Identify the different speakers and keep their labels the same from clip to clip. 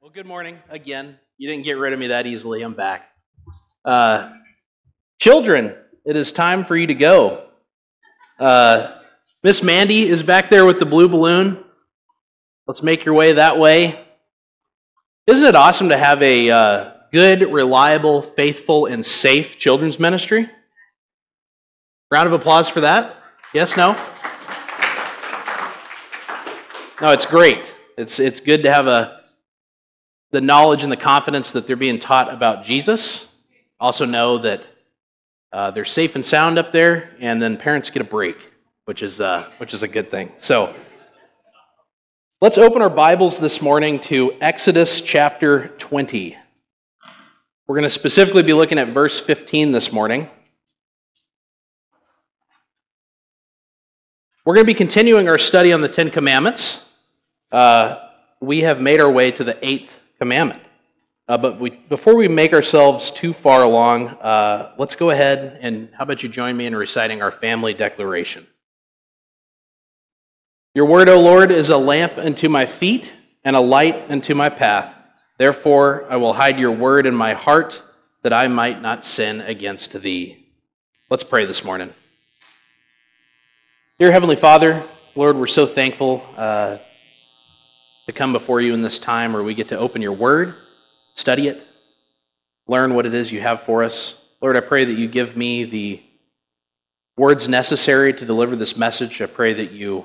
Speaker 1: Well, good morning again. You didn't get rid of me that easily. I'm back. Children, it is time for you to go. Miss Mandy is back there with the blue balloon. Let's make your way that way. Isn't it awesome to have a good, reliable, faithful, and safe children's ministry? Round of applause for that. Yes, no? No, it's great. It's good to have the knowledge and the confidence that they're being taught about Jesus. Also know that they're safe and sound up there, and then parents get a break, which is a good thing. So let's open our Bibles this morning to Exodus chapter 20. We're going to specifically be looking at verse 15 this morning. We're going to be continuing our study on the Ten Commandments. We have made our way to the eighth commandment. But before we make ourselves too far along, let's go ahead and how about you join me in reciting our family declaration. Your word, O Lord, is a lamp unto my feet and a light unto my path. Therefore, I will hide your word in my heart that I might not sin against thee. Let's pray this morning. Dear Heavenly Father, Lord, we're so thankful to come before you in this time where we get to open your word, study it, learn what it is you have for us. Lord, I pray that you give me the words necessary to deliver this message. I pray that you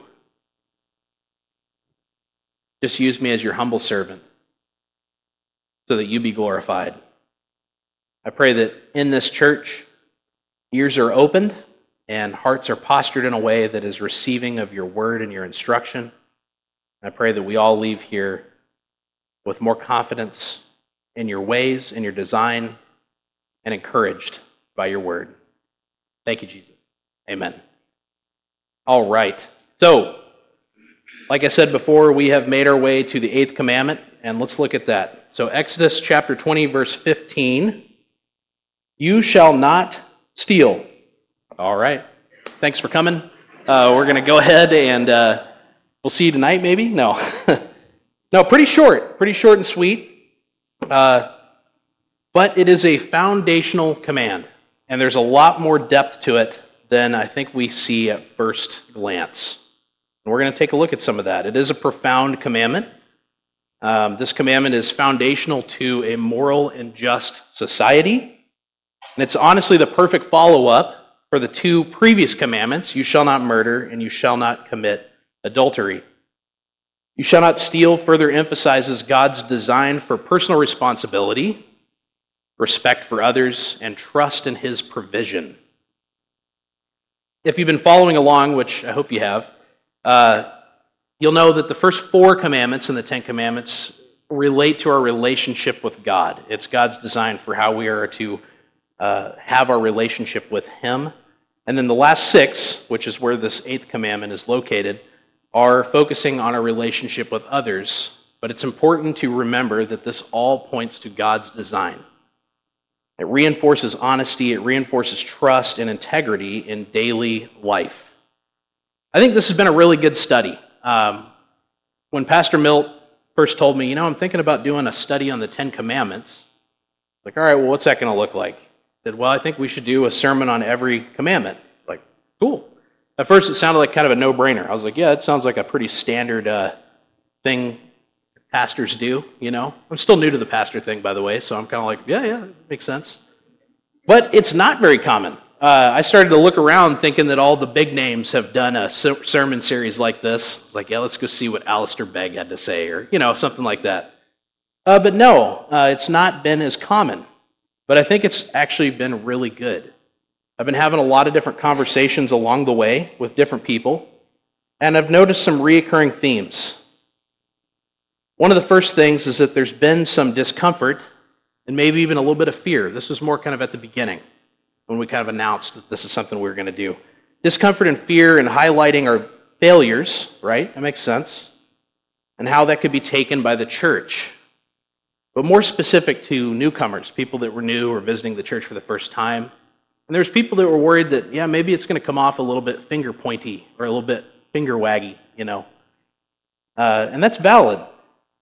Speaker 1: just use me as your humble servant so that you be glorified. I pray that in this church, ears are opened and hearts are postured in a way that is receiving of your word and your instruction. I pray that we all leave here with more confidence in your ways, in your design, and encouraged by your word. Thank you, Jesus. Amen. All right. So, like I said before, we have made our way to the eighth commandment, and let's look at that. So, Exodus chapter 20, verse 15. You shall not steal. All right. Thanks for coming. We're going to go ahead and we'll see you tonight, maybe? No. No, pretty short and sweet. But it is a foundational command, and there's a lot more depth to it than I think we see at first glance. And we're going to take a look at some of that. It is a profound commandment. This commandment is foundational to a moral and just society. And it's honestly the perfect follow-up for the two previous commandments, you shall not murder and you shall not commit adultery. You shall not steal further emphasizes God's design for personal responsibility, respect for others, and trust in his provision. If you've been following along, which I hope you have, you'll know that the first four commandments in the Ten Commandments relate to our relationship with God. It's God's design for how we are to have our relationship with him. And then the last six, which is where this eighth commandment is located, are focusing on our relationship with others. But it's important to remember that this all points to God's design. It reinforces honesty, it reinforces trust and integrity in daily life. I think this has been a really good study. When Pastor Milt first told me, I'm thinking about doing a study on the Ten Commandments, like, all right, well, what's that going to look like? I said, well, I think we should do a sermon on every commandment. Like, cool. At first, it sounded like kind of a no-brainer. I was like, yeah, it sounds like a pretty standard thing pastors do, I'm still new to the pastor thing, by the way, so I'm kind of like, yeah, it makes sense. But it's not very common. I started to look around thinking that all the big names have done a sermon series like this. It's like, yeah, let's go see what Alistair Begg had to say, or, something like that. But no, it's not been as common. But I think it's actually been really good. I've been having a lot of different conversations along the way with different people, and I've noticed some reoccurring themes. One of the first things is that there's been some discomfort and maybe even a little bit of fear. This was more kind of at the beginning when we kind of announced that this is something we were going to do. Discomfort and fear and highlighting our failures, right? That makes sense. And how that could be taken by the church. But more specific to newcomers, people that were new or visiting the church for the first time. And there's people that were worried that, maybe it's going to come off a little bit finger pointy or a little bit finger waggy, And that's valid.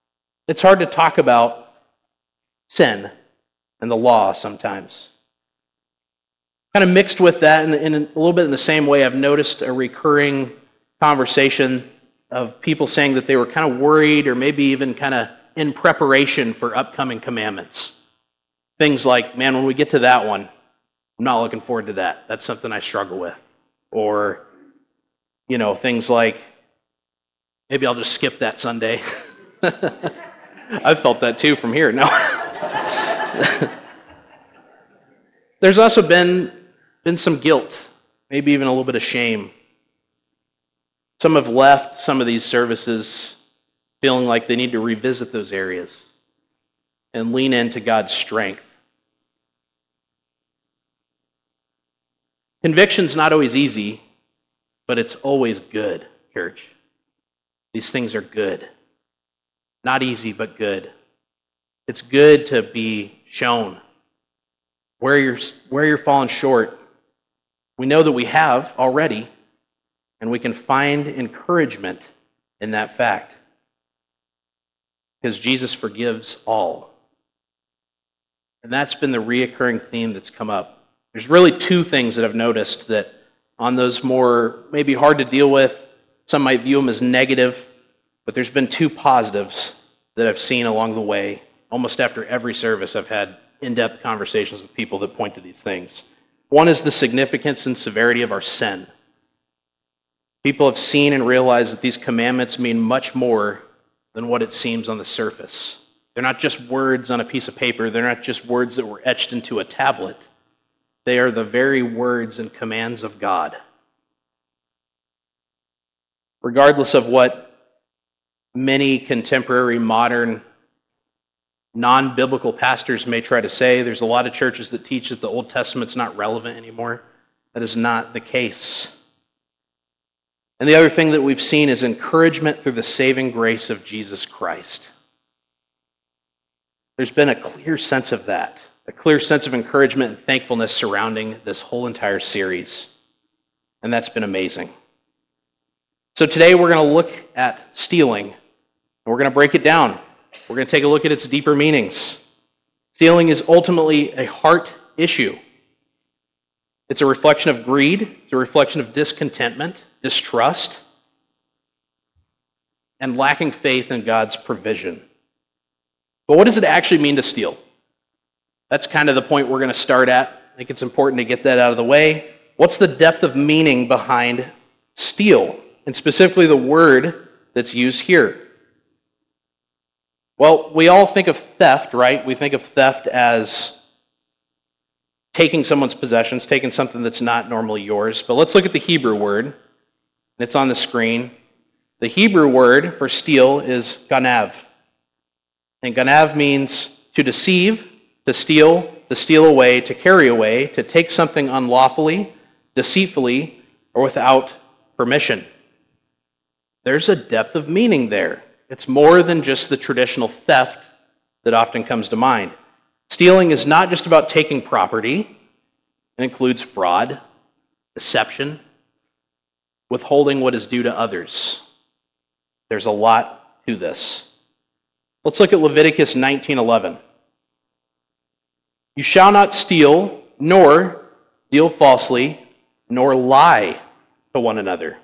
Speaker 1: It's hard to talk about sin and the law sometimes. Kind of mixed with that, and in a little bit in the same way, I've noticed a recurring conversation of people saying that they were kind of worried or maybe even kind of in preparation for upcoming commandments. Things like, man, when we get to that one, I'm not looking forward to that. That's something I struggle with. Or, things like, maybe I'll just skip that Sunday. I've felt that too from here. No. There's also been some guilt, maybe even a little bit of shame. Some have left some of these services feeling like they need to revisit those areas and lean into God's strength. Conviction's not always easy, but it's always good, church. These things are good. Not easy, but good. It's good to be shown where you're falling short. We know that we have already, and we can find encouragement in that fact. Because Jesus forgives all. And that's been the reoccurring theme that's come up. There's really two things that I've noticed that on those more maybe hard to deal with, some might view them as negative, but there's been two positives that I've seen along the way. Almost after every service, I've had in-depth conversations with people that point to these things. One is the significance and severity of our sin. People have seen and realized that these commandments mean much more than what it seems on the surface. They're not just words on a piece of paper. They're not just words that were etched into a tablet. They are the very words and commands of God. Regardless of what many contemporary, modern, non-biblical pastors may try to say, there's a lot of churches that teach that the Old Testament's not relevant anymore. That is not the case. And the other thing that we've seen is encouragement through the saving grace of Jesus Christ. There's been a clear sense of that, a clear sense of encouragement and thankfulness surrounding this whole entire series. And that's been amazing. So today we're going to look at stealing, and we're going to break it down. We're going to take a look at its deeper meanings. Stealing is ultimately a heart issue. It's a reflection of greed. It's a reflection of discontentment, distrust, and lacking faith in God's provision. But what does it actually mean to steal? That's kind of the point we're going to start at. I think it's important to get that out of the way. What's the depth of meaning behind steal, and specifically the word that's used here? Well, we all think of theft, right? We think of theft as taking someone's possessions, taking something that's not normally yours. But let's look at the Hebrew word, and it's on the screen. The Hebrew word for steal is ganav. And ganav means to deceive, to steal away, to carry away, to take something unlawfully, deceitfully, or without permission. There's a depth of meaning there. It's more than just the traditional theft that often comes to mind. Stealing is not just about taking property. It includes fraud, deception, withholding what is due to others. There's a lot to this. Let's look at Leviticus 19:11. You shall not steal, nor deal falsely, nor lie to one another.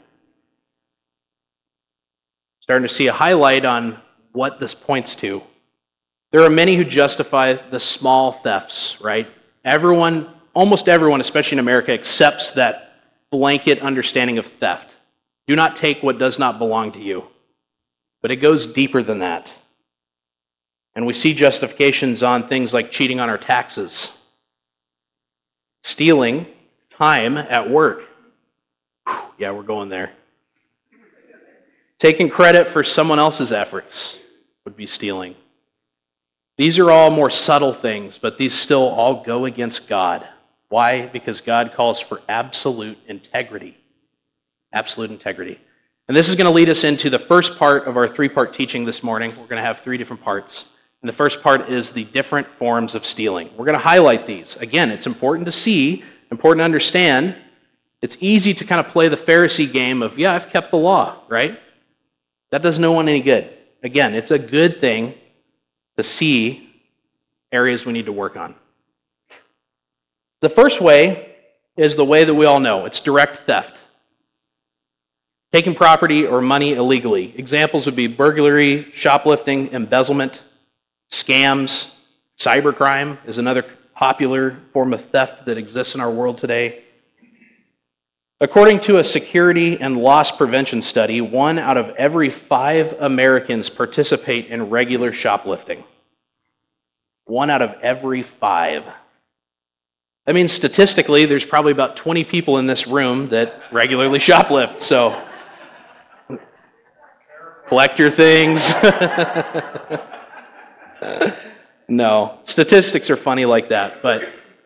Speaker 1: Starting to see a highlight on what this points to. There are many who justify the small thefts, right? Almost everyone, especially in America, accepts that blanket understanding of theft. Do not take what does not belong to you. But it goes deeper than that. And we see justifications on things like cheating on our taxes, stealing time at work. Yeah, we're going there. Taking credit for someone else's efforts would be stealing. These are all more subtle things, but these still all go against God. Why? Because God calls for absolute integrity. Absolute integrity. And this is going to lead us into the first part of our three-part teaching this morning. We're going to have 3 different parts. And the first part is the different forms of stealing. We're going to highlight these. Again, it's important to see, important to understand. It's easy to kind of play the Pharisee game of, I've kept the law, right? That does no one any good. Again, it's a good thing to see areas we need to work on. The first way is the way that we all know. It's direct theft. Taking property or money illegally. Examples would be burglary, shoplifting, embezzlement, scams. Cybercrime is another popular form of theft that exists in our world today. According to a security and loss prevention study, 1 out of every 5 Americans participate in regular shoplifting. 1 out of every 5. That means statistically, there's probably about 20 people in this room that regularly shoplift, so collect your things. No, statistics are funny like that, but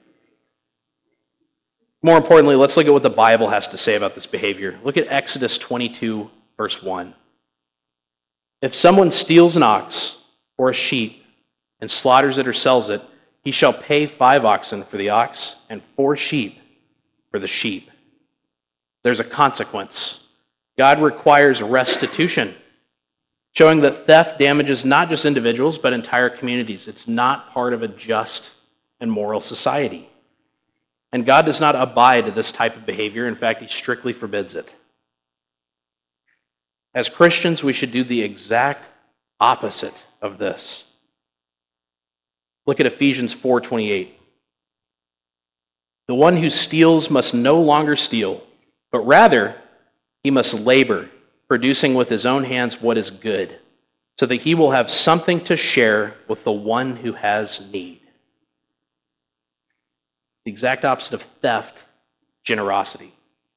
Speaker 1: more importantly, let's look at what the Bible has to say about this behavior. Look at Exodus 22, verse 1. If someone steals an ox or a sheep and slaughters it or sells it, he shall pay 5 oxen for the ox and 4 sheep for the sheep. There's a consequence. God requires restitution, showing that theft damages not just individuals, but entire communities. It's not part of a just and moral society. And God does not abide this type of behavior. In fact, He strictly forbids it. As Christians, we should do the exact opposite of this. Look at Ephesians 4:28. The one who steals must no longer steal, but rather he must labor, producing with his own hands what is good, so that he will have something to share with the one who has need. The exact opposite of theft, generosity.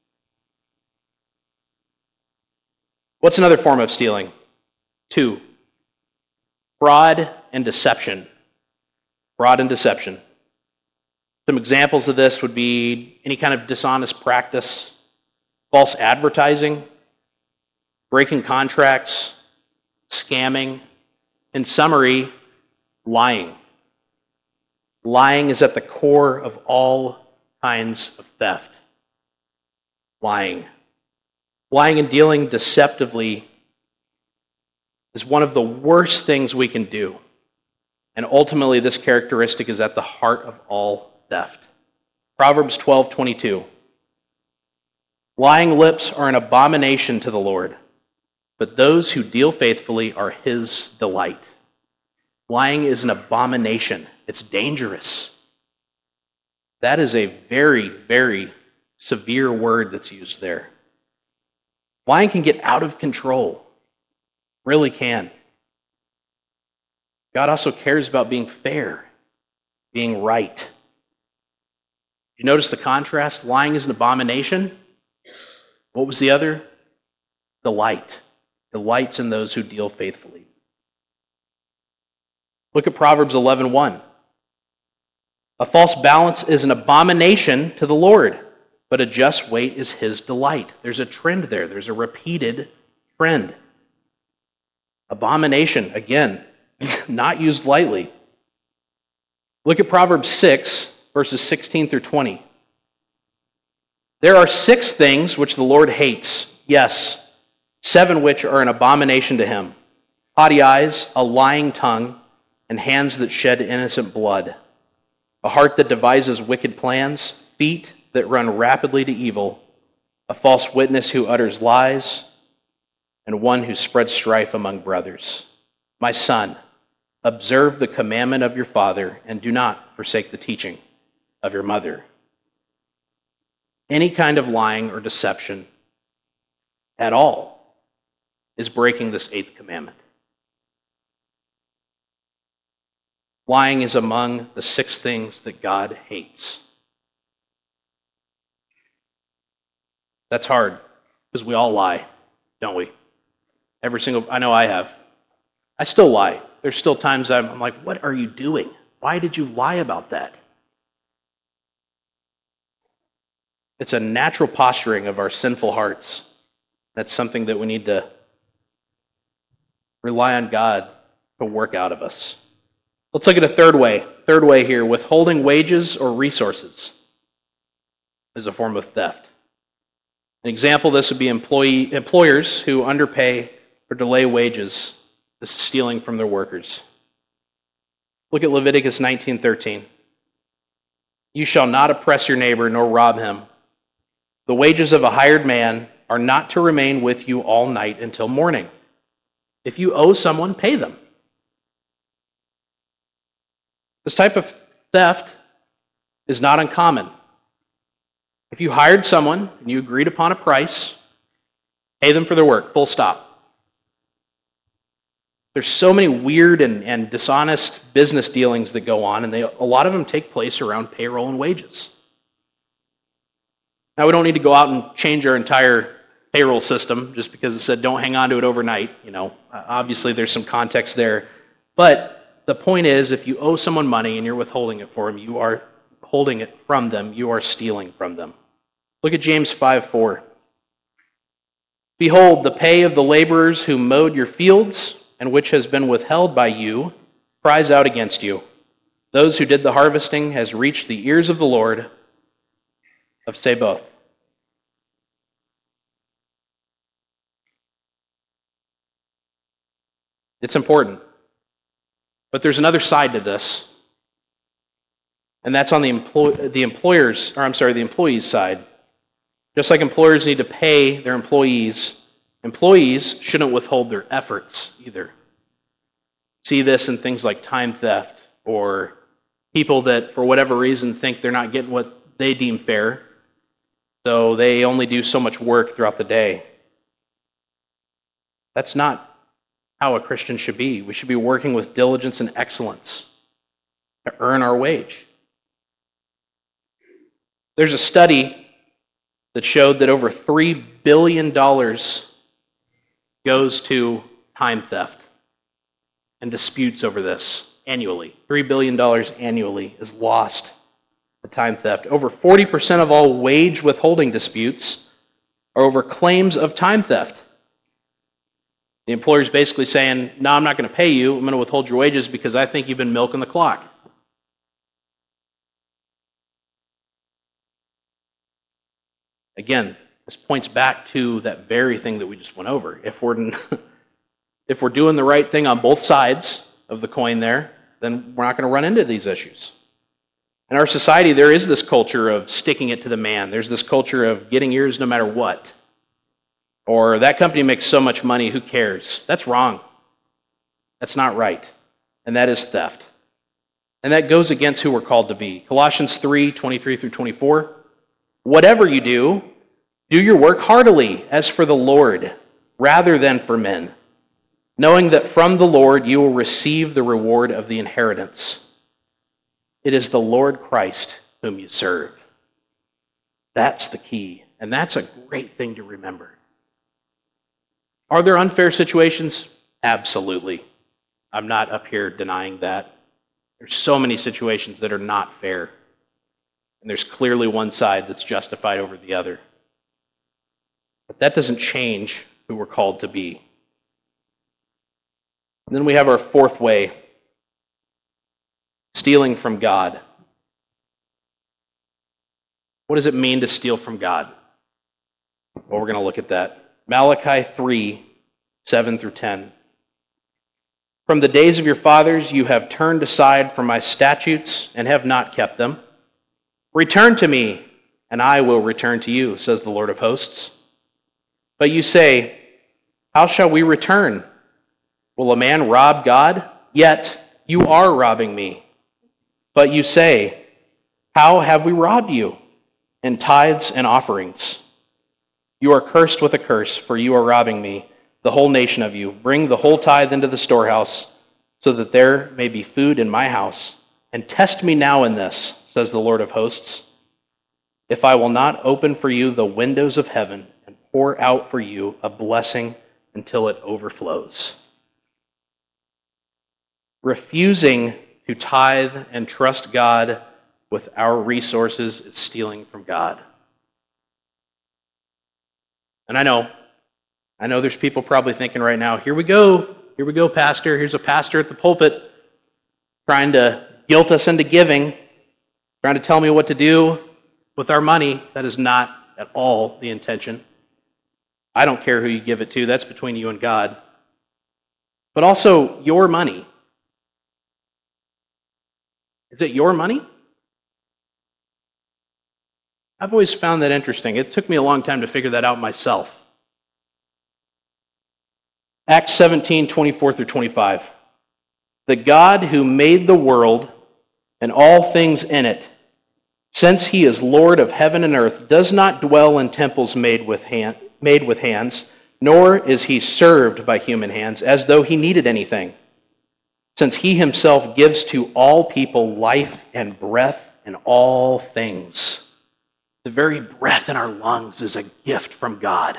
Speaker 1: What's another form of stealing? 2, fraud and deception. Fraud and deception. Some examples of this would be any kind of dishonest practice, false advertising, breaking contracts, scamming. In summary, lying. Lying is at the core of all kinds of theft. Lying. Lying and dealing deceptively is one of the worst things we can do. And ultimately, this characteristic is at the heart of all theft. Proverbs 12:22. Lying lips are an abomination to the Lord, but those who deal faithfully are His delight. Lying is an abomination. It's dangerous. That is a very, very severe word that's used there. Lying can get out of control. Really can. God also cares about being fair, being right. You notice the contrast? Lying is an abomination. What was the other? Delight. Delights in those who deal faithfully. Look at Proverbs 11:1. A false balance is an abomination to the Lord, but a just weight is His delight. There's a trend there. There's a repeated trend. Abomination, again, not used lightly. Look at Proverbs 6, verses 16 through 20. There are 6 things which the Lord hates, yes, 7 which are an abomination to Him: haughty eyes, a lying tongue, and hands that shed innocent blood, a heart that devises wicked plans, feet that run rapidly to evil, a false witness who utters lies, and one who spreads strife among brothers. My son, observe the commandment of your father, and do not forsake the teaching of your mother. Any kind of lying or deception at all is breaking this 8th commandment. Lying is among the 6 things that God hates. That's hard, because we all lie, don't we? I know I have. I still lie. There's still times I'm like, what are you doing? Why did you lie about that? It's a natural posturing of our sinful hearts. That's something that we need to rely on God to work out of us. Let's look at a third way. Third way here, withholding wages or resources is a form of theft. An example of this would be employers who underpay or delay wages. This is stealing from their workers. Look at Leviticus 19:13. You shall not oppress your neighbor nor rob him. The wages of a hired man are not to remain with you all night until morning. If you owe someone, pay them. This type of theft is not uncommon. If you hired someone and you agreed upon a price, pay them for their work, full stop. There's so many weird and dishonest business dealings that go on, and a lot of them take place around payroll and wages. Now, we don't need to go out and change our entire payroll system just because it said don't hang on to it overnight. Obviously there's some context there. But the point is, if you owe someone money and you're withholding it for them, you are holding it from them. You are stealing from them. Look at James 5:4. Behold, the pay of the laborers who mowed your fields and which has been withheld by you cries out against you. Those who did the harvesting has reached the ears of the Lord of Sabaoth. It's important. But there's another side to this. And that's on the employee's side. Just like employers need to pay their employees shouldn't withhold their efforts either. See this in things like time theft or people that, for whatever reason, think they're not getting what they deem fair, so they only do so much work throughout the day. That's not how a Christian should be. We should be working with diligence and excellence to earn our wage. There's a study that showed that over $3 billion goes to time theft and disputes over this annually. $3 billion annually is lost to time theft. Over 40% of all wage withholding disputes are over claims of time theft. The employer's basically saying, no, I'm not going to pay you. I'm going to withhold your wages because I think you've been milking the clock. Again, this points back to that very thing that we just went over. If we're doing the right thing on both sides of the coin there, then we're not going to run into these issues. In our society, there is this culture of sticking it to the man. There's this culture of getting yours no matter what. Or that company makes so much money, who cares? That's wrong. That's not right. And that is theft. And that goes against who we're called to be. Colossians 3:23-24. Whatever you do your work heartily as for the Lord, rather than for men, knowing that from the Lord you will receive the reward of the inheritance. It is the Lord Christ whom you serve. That's the key, and that's a great thing to remember. Are there unfair situations? Absolutely. I'm not up here denying that. There's so many situations that are not fair. And there's clearly one side that's justified over the other. But that doesn't change who we're called to be. And then we have our fourth way, stealing from God. What does it mean to steal from God? Well, we're going to look at that. Malachi 3:7-10. From the days of your fathers you have turned aside from my statutes and have not kept them. Return to me, and I will return to you, says the Lord of hosts. But you say, how shall we return? Will a man rob God? Yet you are robbing me. But you say, how have we robbed you? In tithes and offerings. You are cursed with a curse, for you are robbing me, the whole nation of you. Bring the whole tithe into the storehouse, so that there may be food in my house. And test me now in this, says the Lord of hosts, if I will not open for you the windows of heaven and pour out for you a blessing until it overflows. Refusing to tithe and trust God with our resources is stealing from God. And I know there's people probably thinking right now, here we go, pastor. Here's a pastor at the pulpit trying to guilt us into giving, trying to tell me what to do with our money. That is not at all the intention. I don't care who you give it to. That's between you and God. But also your money. Is it your money? I've always found that interesting. It took me a long time to figure that out myself. Acts 17, 24 through 25. The God who made the world and all things in it, since he is Lord of heaven and earth, does not dwell in temples made with hands, nor is he served by human hands, as though he needed anything, since he himself gives to all people life and breath and all things. The very breath in our lungs is a gift from God.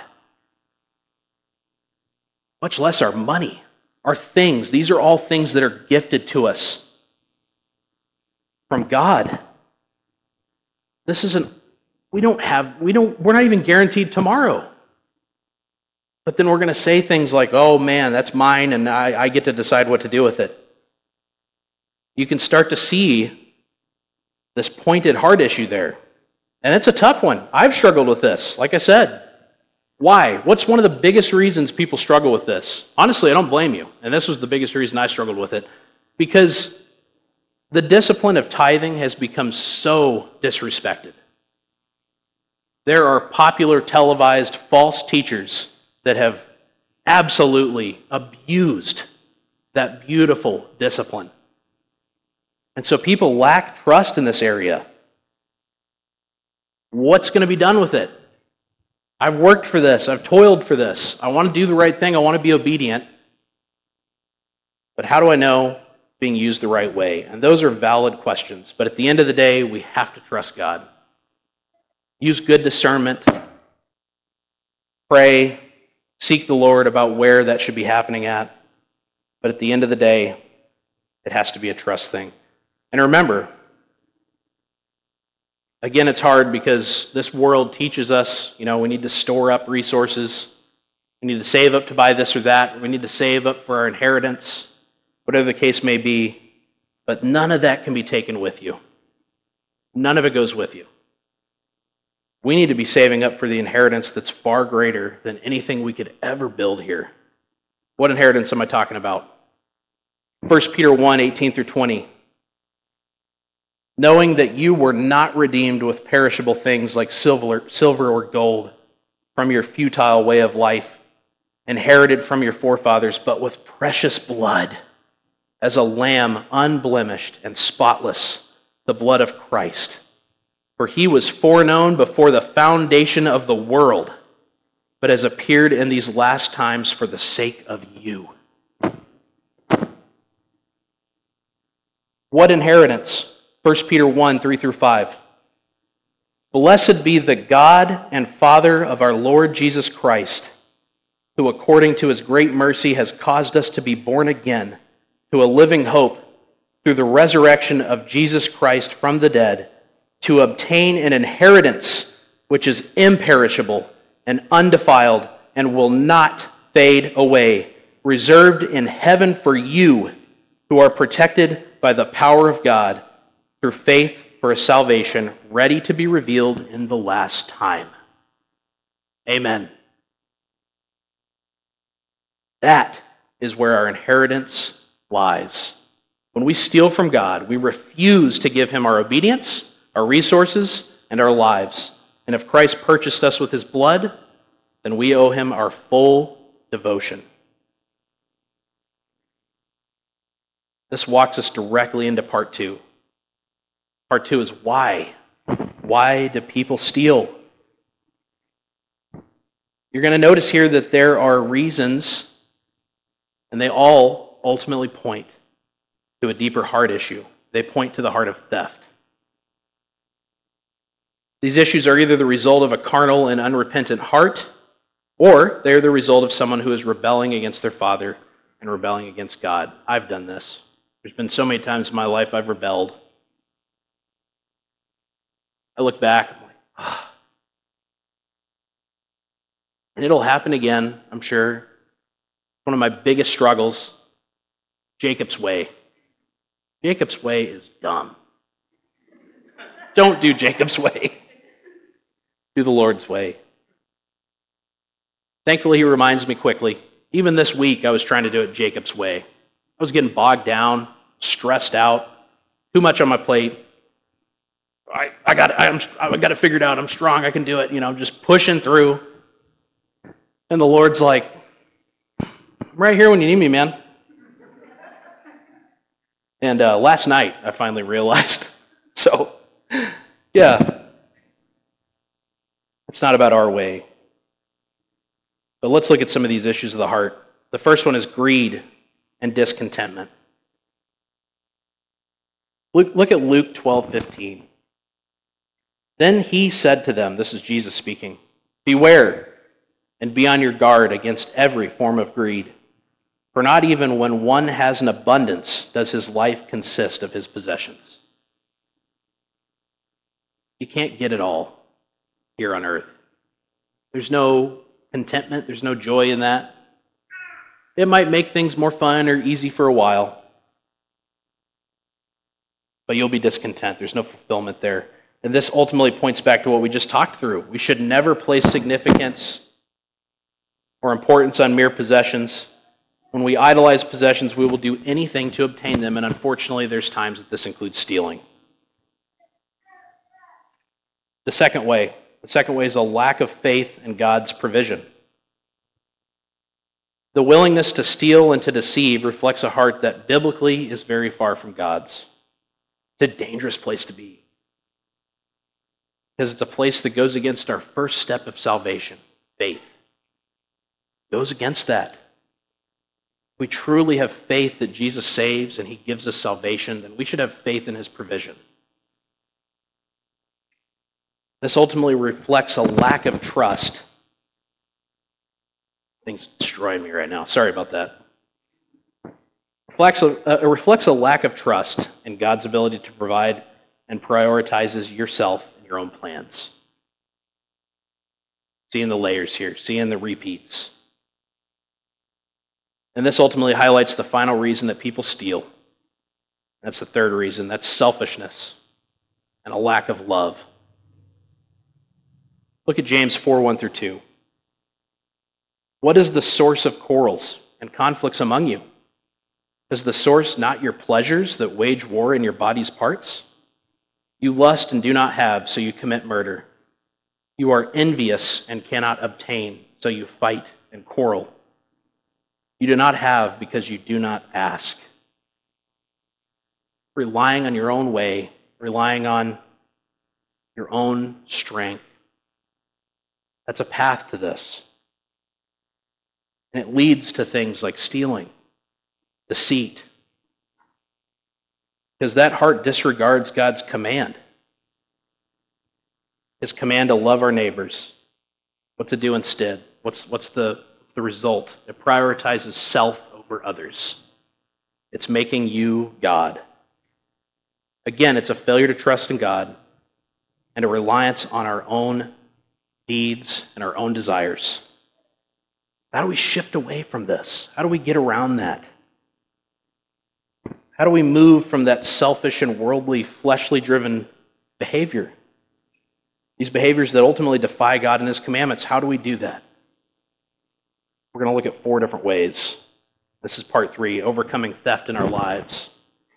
Speaker 1: Much less our money, our things. These are all things that are gifted to us from God. This isn't, we're not even guaranteed tomorrow. But then we're going to say things like, oh man, that's mine and I get to decide what to do with it. You can start to see this pointed heart issue there. And it's a tough one. I've struggled with this, like I said. Why? What's one of the biggest reasons people struggle with this? Honestly, I don't blame you. And this was the biggest reason I struggled with it. Because the discipline of tithing has become so disrespected. There are popular, televised, false teachers that have absolutely abused that beautiful discipline. And so people lack trust in this area. What's going to be done with it? I've worked for this. I've toiled for this. I want to do the right thing. I want to be obedient. But how do I know being used the right way? And those are valid questions. But at the end of the day, we have to trust God. Use good discernment. Pray. Seek the Lord about where that should be happening at. But at the end of the day, it has to be a trust thing. And remember, again, it's hard because this world teaches us, we need to store up resources. We need to save up to buy this or that. We need to save up for our inheritance, whatever the case may be. But none of that can be taken with you. None of it goes with you. We need to be saving up for the inheritance that's far greater than anything we could ever build here. What inheritance am I talking about? 1 Peter 1, 18 through 20. Knowing that you were not redeemed with perishable things like silver or gold from your futile way of life, inherited from your forefathers, but with precious blood, as a lamb unblemished and spotless, the blood of Christ. For he was foreknown before the foundation of the world, but has appeared in these last times for the sake of you. What inheritance? 1 Peter 1, 3 through 5. Blessed be the God and Father of our Lord Jesus Christ, who according to his great mercy has caused us to be born again to a living hope through the resurrection of Jesus Christ from the dead, to obtain an inheritance which is imperishable and undefiled and will not fade away, reserved in heaven for you who are protected by the power of God through faith for a salvation ready to be revealed in the last time. Amen. That is where our inheritance lies. When we steal from God, we refuse to give him our obedience, our resources, and our lives. And if Christ purchased us with his blood, then we owe him our full devotion. This walks us directly into part 2. Part 2 is why. Why do people steal? You're going to notice here that there are reasons, and they all ultimately point to a deeper heart issue. They point to the heart of theft. These issues are either the result of a carnal and unrepentant heart, or they're the result of someone who is rebelling against their father and rebelling against God. I've done this. There's been so many times in my life I've rebelled. I look back, I'm like, ah. And it'll happen again, I'm sure. One of my biggest struggles, Jacob's way. Jacob's way is dumb. Don't do Jacob's way. Do the Lord's way. Thankfully, he reminds me quickly. Even this week, I was trying to do it Jacob's way. I was getting bogged down, stressed out, Too much on my plate. I got it figured out. I'm strong. I can do it. I'm just pushing through. And the Lord's like, I'm right here when you need me, man. And last night, I finally realized. So, yeah, it's not about our way. But let's look at some of these issues of the heart. The first one is greed and discontentment. Look at Luke 12:15. Then he said to them, this is Jesus speaking, beware and be on your guard against every form of greed. For not even when one has an abundance does his life consist of his possessions. You can't get it all here on earth. There's no contentment, there's no joy in that. It might make things more fun or easy for a while, but you'll be discontent. There's no fulfillment there. And this ultimately points back to what we just talked through. We should never place significance or importance on mere possessions. When we idolize possessions, we will do anything to obtain them, and unfortunately, there's times that this includes stealing. The second way is a lack of faith in God's provision. The willingness to steal and to deceive reflects a heart that biblically is very far from God's. It's a dangerous place to be, because it's a place that goes against our first step of salvation, faith. It goes against that. If we truly have faith that Jesus saves and he gives us salvation, then we should have faith in his provision. This ultimately reflects a lack of trust. Things destroying me right now. Sorry about that. It reflects a lack of trust in God's ability to provide and prioritizes yourself and your own plans. Seeing the layers here, seeing the repeats. And this ultimately highlights the final reason that people steal. That's the third reason. That's selfishness and a lack of love. Look at James 4:1-2. What is the source of quarrels and conflicts among you? Is the source not your pleasures that wage war in your body's parts? You lust and do not have, so you commit murder. You are envious and cannot obtain, so you fight and quarrel. You do not have because you do not ask. Relying on your own way, relying on your own strength. That's a path to this. And it leads to things like stealing, deceit. Because that heart disregards God's command. His command to love our neighbors. What's it do instead? What's the result? It prioritizes self over others. It's making you God. Again, it's a failure to trust in God and a reliance on our own needs and our own desires. How do we shift away from this? How do we get around that? How do we move from that selfish and worldly, fleshly driven behavior? These behaviors that ultimately defy God and his commandments. How do we do that? We're going to look at 4 different ways. This is part 3, overcoming theft in our lives.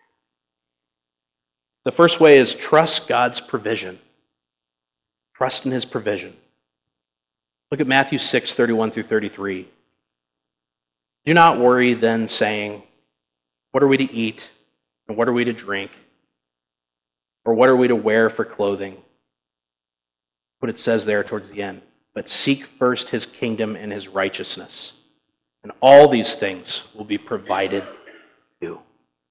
Speaker 1: The first way is trust God's provision. Trust in his provision. Look at Matthew 6:31-33. Do not worry then, saying, what are we to eat, and what are we to drink, or what are we to wear for clothing? What it says there towards the end. But seek first his kingdom and his righteousness, and all these things will be provided to you.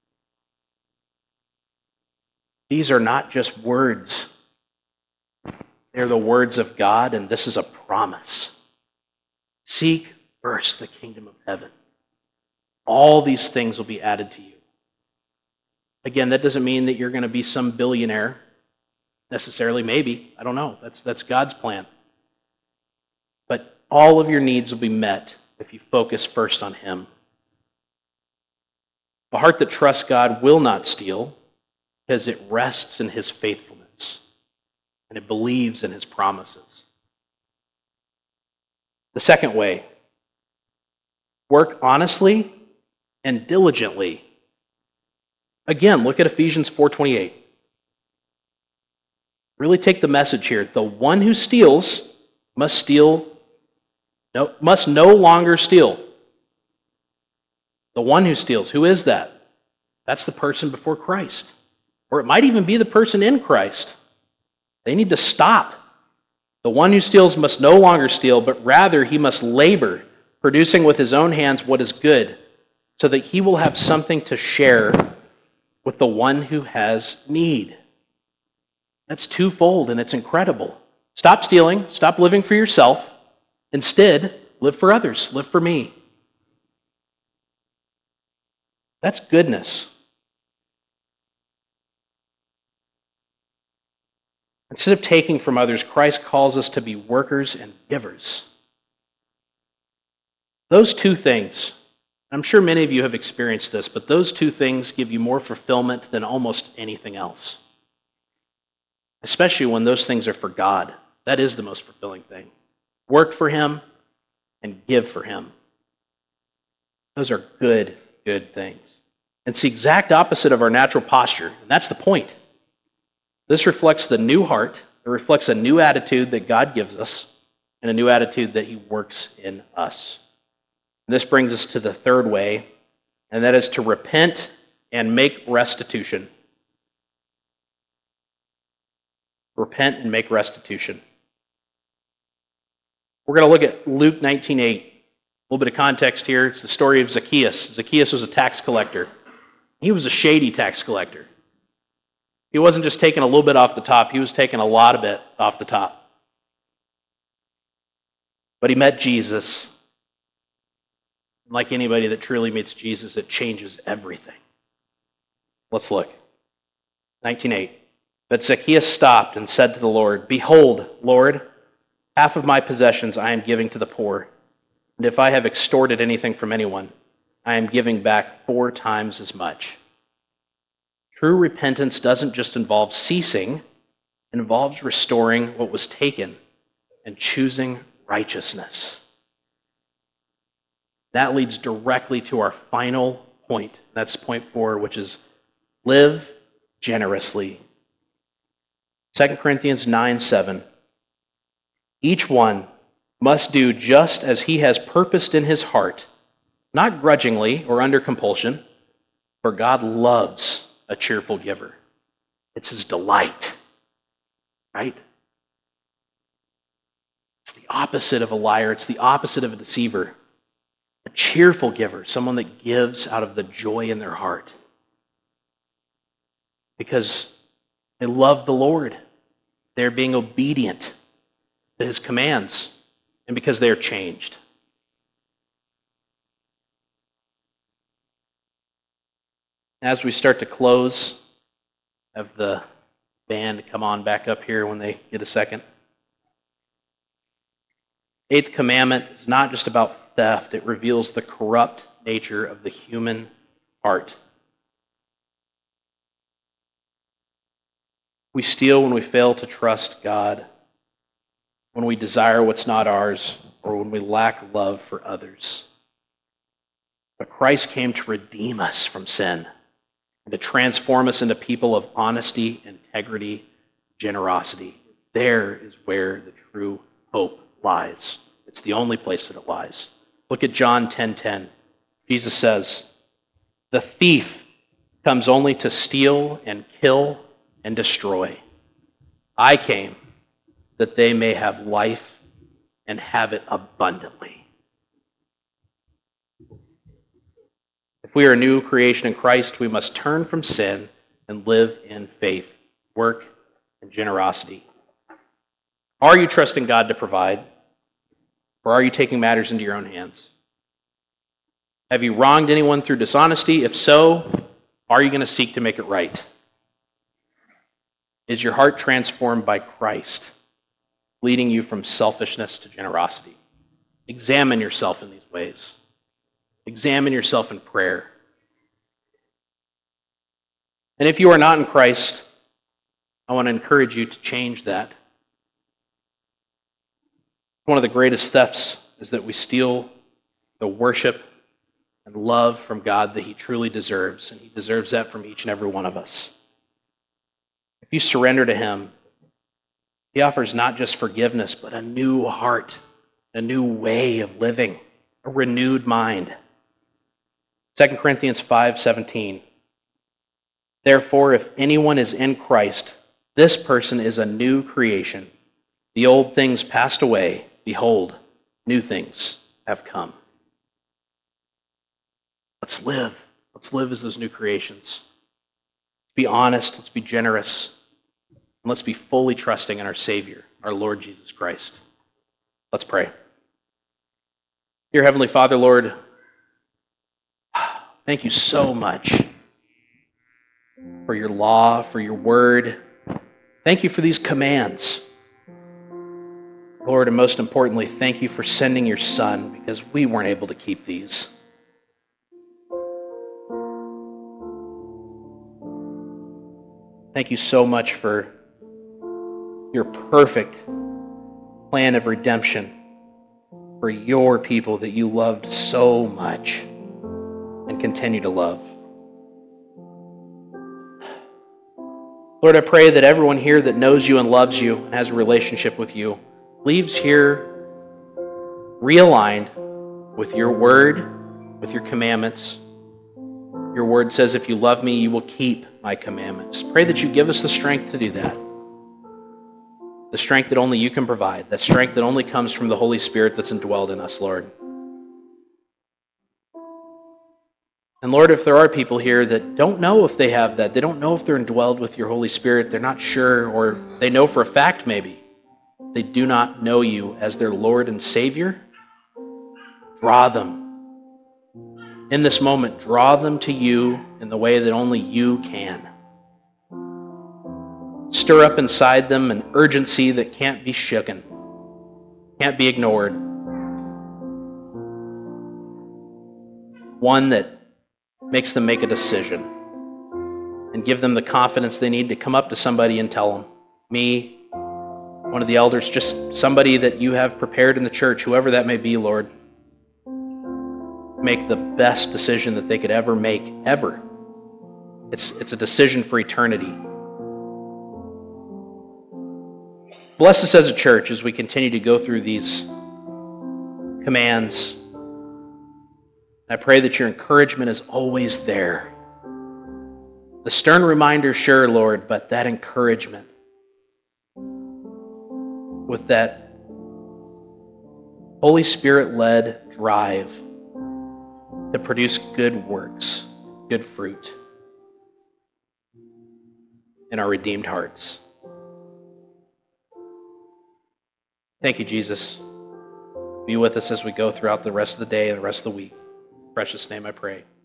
Speaker 1: These are not just words. They're the words of God, and this is a promise. Seek first the kingdom of heaven. All these things will be added to you. Again, that doesn't mean that you're going to be some billionaire, necessarily, maybe. I don't know. That's God's plan. But all of your needs will be met if you focus first on him. A heart that trusts God will not steal because it rests in his faithfulness and it believes in his promises. The second way, work honestly and diligently Again, look at Ephesians 4:28. Really take the message here. The one who steals must no longer steal. The one who steals, who is that? That's the person before Christ. Or it might even be the person in Christ. They need to stop. The one who steals must no longer steal, but rather he must labor, producing with his own hands what is good, so that he will have something to share with the one who has need. That's twofold, and it's incredible. Stop stealing. Stop living for yourself. Instead, live for others. Live for me. That's goodness. Instead of taking from others, Christ calls us to be workers and givers. Those two things, I'm sure many of you have experienced this, but those two things give you more fulfillment than almost anything else. Especially when those things are for God. That is the most fulfilling thing. Work for Him and give for Him. Those are good things. It's the exact opposite of our natural posture, and that's the point. This reflects the new heart. It reflects a new attitude that God gives us and a new attitude that He works in us. And this brings us to the third way, and that is to repent and make restitution. Repent and make restitution. We're going to look at Luke 19:8. A little bit of context here. It's the story of Zacchaeus. Zacchaeus was a tax collector. He was a shady tax collector. He wasn't just taking a little bit off the top. He was taking a lot of it off the top. But he met Jesus. And like anybody that truly meets Jesus, it changes everything. Let's look. 19:8. But Zacchaeus stopped and said to the Lord, "Behold, Lord, half of my possessions I am giving to the poor, and if I have extorted anything from anyone, I am giving back 4 times as much." True repentance doesn't just involve ceasing, it involves restoring what was taken and choosing righteousness. That leads directly to our final point. That's point 4, which is live generously. 2 Corinthians 9:7. Each one must do just as he has purposed in his heart, not grudgingly or under compulsion, for God loves a cheerful giver. It's His delight, right? It's the opposite of a liar. It's the opposite of a deceiver. A cheerful giver, someone that gives out of the joy in their heart. Because they love the Lord. They're being obedient to His commands, and because they are changed. As we start to close, have the band come on back up here when they get a second. 8th commandment is not just about theft, it reveals the corrupt nature of the human heart. We steal when we fail to trust God, when we desire what's not ours, or when we lack love for others. But Christ came to redeem us from sin and to transform us into people of honesty, integrity, generosity. There is where the true hope lies. It's the only place that it lies. Look at John 10:10. Jesus says, "The thief comes only to steal and kill and destroy. I came that they may have life and have it abundantly." If we are a new creation in Christ, we must turn from sin and live in faith, work, and generosity. Are you trusting God to provide? Or are you taking matters into your own hands? Have you wronged anyone through dishonesty? If so, are you going to seek to make it right? Is your heart transformed by Christ, leading you from selfishness to generosity? Examine yourself in these ways. Examine yourself in prayer. And if you are not in Christ, I want to encourage you to change that. One of the greatest thefts is that we steal the worship and love from God that he truly deserves, and he deserves that from each and every one of us. If you surrender to him, he offers not just forgiveness, but a new heart, a new way of living, a renewed mind. 2 Corinthians 5:17. Therefore, if anyone is in Christ, this person is a new creation. The old things passed away. Behold, new things have come. Let's live. Let's live as those new creations. Be honest. Let's be generous. And let's be fully trusting in our Savior, our Lord Jesus Christ. Let's pray. Dear Heavenly Father, Lord, thank you so much for your law, for your word. Thank you for these commands. Lord, and most importantly, thank you for sending your Son, because we weren't able to keep these. Thank you so much for your perfect plan of redemption for your people that you loved so much and continue to love. Lord, I pray that everyone here that knows you and loves you and has a relationship with you leaves here realigned with your word, with your commandments. Your word says, if you love me, you will keep my commandments. Pray that you give us the strength to do that. The strength that only you can provide. That strength that only comes from the Holy Spirit that's indwelled in us, Lord. And Lord, if there are people here that don't know if they have that, they don't know if they're indwelled with your Holy Spirit, they're not sure, or they know for a fact maybe, they do not know you as their Lord and Savior, draw them. In this moment, draw them to you in the way that only you can. Stir up inside them an urgency that can't be shaken, can't be ignored. One that makes them make a decision and give them the confidence they need to come up to somebody and tell them, me, one of the elders, just somebody that you have prepared in the church, whoever that may be, Lord, make the best decision that they could ever make, ever. It's a decision for eternity. Bless us as a church as we continue to go through these commands. I pray that your encouragement is always there. The stern reminder, sure, Lord, but that encouragement with that Holy Spirit-led drive to produce good works, good fruit in our redeemed hearts. Thank you, Jesus. Be with us as we go throughout the rest of the day and the rest of the week. In precious name I pray.